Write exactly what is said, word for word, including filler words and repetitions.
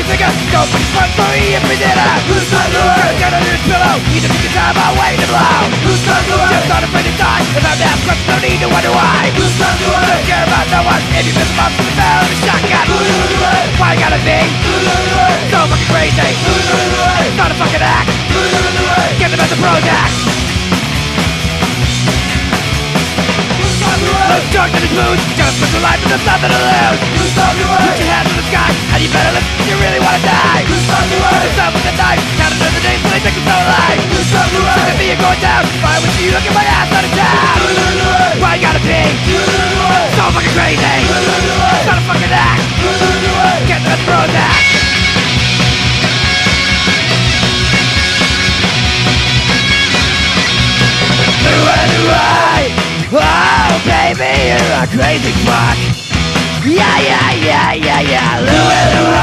your finger. Don't put your front for me if we did it. Who's not Louis? Get under his pillow. Either take your time or wait to blow. Who's not Louis? Just not afraid to die. If I'm down, cause no need to wonder why. Who's not Louis? Don't care about no one. If you miss a month from the barrel of a shotgun. Why you gotta be so fucking crazy? It's not a fucking act. Get them at the Prozac. Let's talk to this mood. Just put your life and there's nothing to lose. Put your hands in the sky and you better listen if you really wanna die. Put yourself with a knife. Count another day till they take us all alive. Look at me, you're going down. Why would you look at my ass out of town? Why you gotta be so fucking crazy? It's not a fucking act. Get them at the Prozac. Louis, Louis, oh baby, you're a crazy fuck. Yeah, yeah, yeah, yeah, yeah, Louis, Louis.